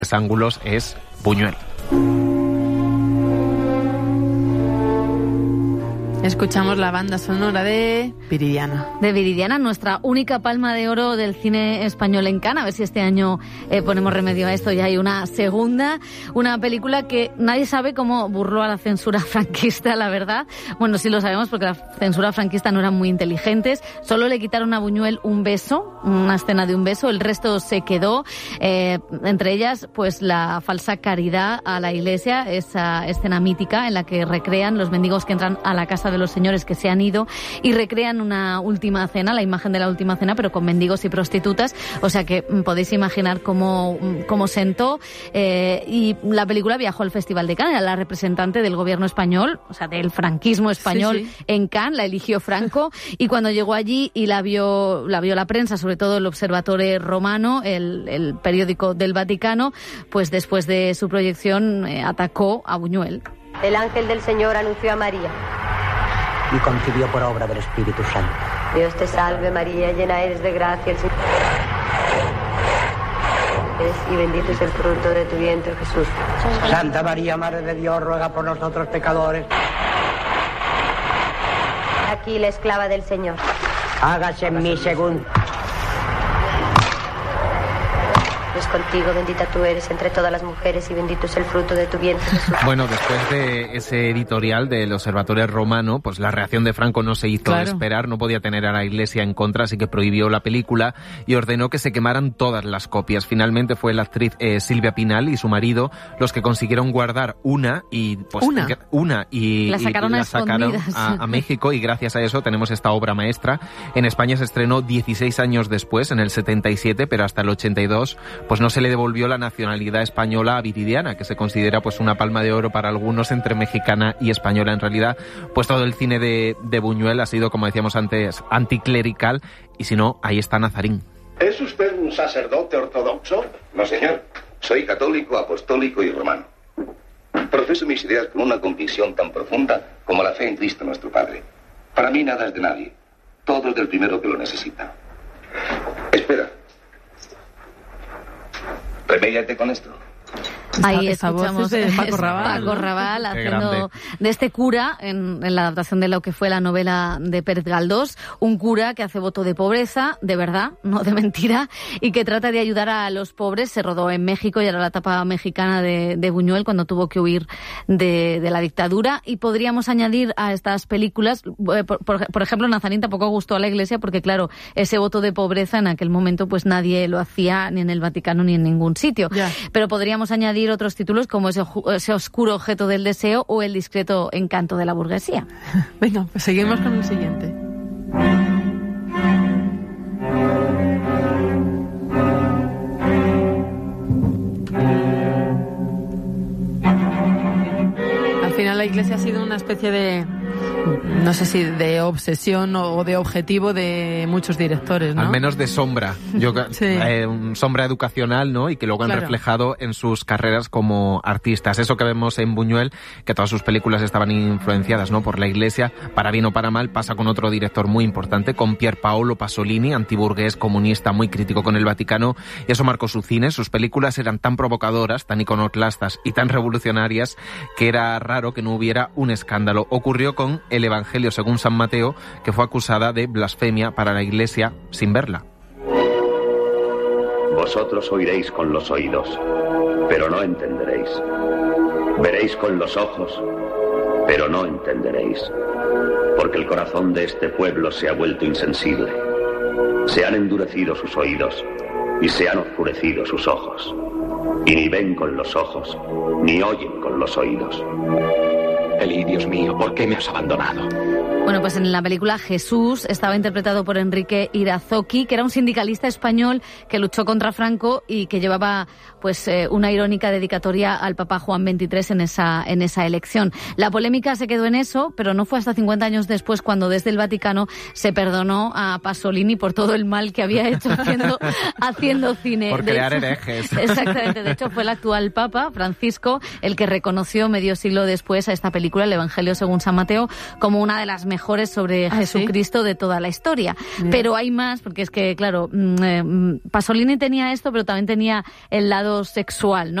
ángulos es Buñuel. Escuchamos la banda sonora de Viridiana. De Viridiana, nuestra única palma de oro del cine español en Cannes. A ver si este año ponemos remedio a esto y hay una segunda. Una película que nadie sabe cómo burló a la censura franquista, la verdad. Bueno, sí lo sabemos porque la censura franquista no eran muy inteligentes. Solo le quitaron a Buñuel un beso, una escena de un beso. El resto se quedó. Entre ellas, pues la falsa caridad a la iglesia, esa escena mítica en la que recrean los mendigos que entran a la casa de los señores que se han ido y recrean una última cena, la imagen de la última cena, pero con mendigos y prostitutas. O sea que podéis imaginar cómo sentó. Y la película viajó al Festival de Cannes, era la representante del gobierno español, o sea, del franquismo español en Cannes, la eligió Franco, y cuando llegó allí y la vio la prensa, sobre todo el Observatore Romano, el periódico del Vaticano, pues después de su proyección atacó a Buñuel. El ángel del Señor anunció a María. Y concibió por obra del Espíritu Santo. Dios te salve María, llena eres de gracia, el Señor y bendito es el fruto de tu vientre, Jesús. Santa María, Madre de Dios, ruega por nosotros pecadores. Aquí la esclava del Señor. Hágase en mí según. Es contigo, bendita tú eres entre todas las mujeres y bendito es el fruto de tu vientre, Jesús. Bueno, después de ese editorial del Observatore Romano, pues la reacción de Franco no se hizo esperar, no podía tener a la Iglesia en contra, así que prohibió la película y ordenó que se quemaran todas las copias. Finalmente fue la actriz Silvia Pinal y su marido los que consiguieron guardar una y la sacaron a México, y gracias a eso tenemos esta obra maestra. En España se estrenó 16 años después, en el 77, pero hasta el 82 pues no se le devolvió la nacionalidad española a Viridiana, que se considera pues una palma de oro para algunos entre mexicana y española. En realidad, pues todo el cine de Buñuel ha sido, como decíamos antes, anticlerical, y si no, ahí está Nazarín. ¿Es usted un sacerdote ortodoxo? No, señor. Soy católico, apostólico y romano. Profeso mis ideas con una convicción tan profunda como la fe en Cristo nuestro Padre. Para mí nada es de nadie. Todo es del primero que lo necesita. Espera. Remédiate con esto. Ahí escuchamos de Paco Raval haciendo de este cura en la adaptación de lo que fue la novela de Pérez Galdós, un cura que hace voto de pobreza, de verdad, no de mentira, y que trata de ayudar a los pobres. Se rodó en México y era la etapa mexicana de Buñuel cuando tuvo que huir de la dictadura. Y podríamos añadir a estas películas, por ejemplo, Nazarín tampoco gustó a la Iglesia porque, claro, ese voto de pobreza en aquel momento pues nadie lo hacía ni en el Vaticano ni en ningún sitio. Pero podríamos añadir otros títulos como ese oscuro objeto del deseo o el discreto encanto de la burguesía. Venga, pues seguimos con el siguiente. Al final la Iglesia ha sido una especie de, no sé si de obsesión o de objetivo de muchos directores, ¿no? Al menos de sombra. Sombra educacional, ¿no? Y que luego han reflejado en sus carreras como artistas. Eso que vemos en Buñuel, que todas sus películas estaban influenciadas, ¿no?, por la Iglesia, para bien o para mal, pasa con otro director muy importante, con Pier Paolo Pasolini, antiburgués, comunista, muy crítico con el Vaticano, y eso marcó su cine. Sus películas eran tan provocadoras, tan iconoclastas y tan revolucionarias que era raro que no hubiera un escándalo. Ocurrió con El Evangelio según San Mateo, que fue acusada de blasfemia para la Iglesia sin verla. Vosotros oiréis con los oídos, pero no entenderéis. Veréis con los ojos, pero no entenderéis. Porque el corazón de este pueblo se ha vuelto insensible. Se han endurecido sus oídos y se han oscurecido sus ojos. Y ni ven con los ojos, ni oyen con los oídos. Eli, Dios mío, ¿por qué me has abandonado? Bueno, pues en la película Jesús estaba interpretado por Enrique Irazoqui, que era un sindicalista español que luchó contra Franco y que llevaba pues una irónica dedicatoria al Papa Juan XXIII en esa elección. La polémica se quedó en eso, pero no fue hasta 50 años después cuando desde el Vaticano se perdonó a Pasolini por todo el mal que había hecho haciendo cine. Por crear herejes. Exactamente. De hecho, fue el actual Papa, Francisco, el que reconoció medio siglo después a esta película película, El Evangelio según San Mateo, como una de las mejores sobre Jesucristo de toda la historia. Pero hay más, porque es que, claro, Pasolini tenía esto, pero también tenía el lado sexual, ¿no?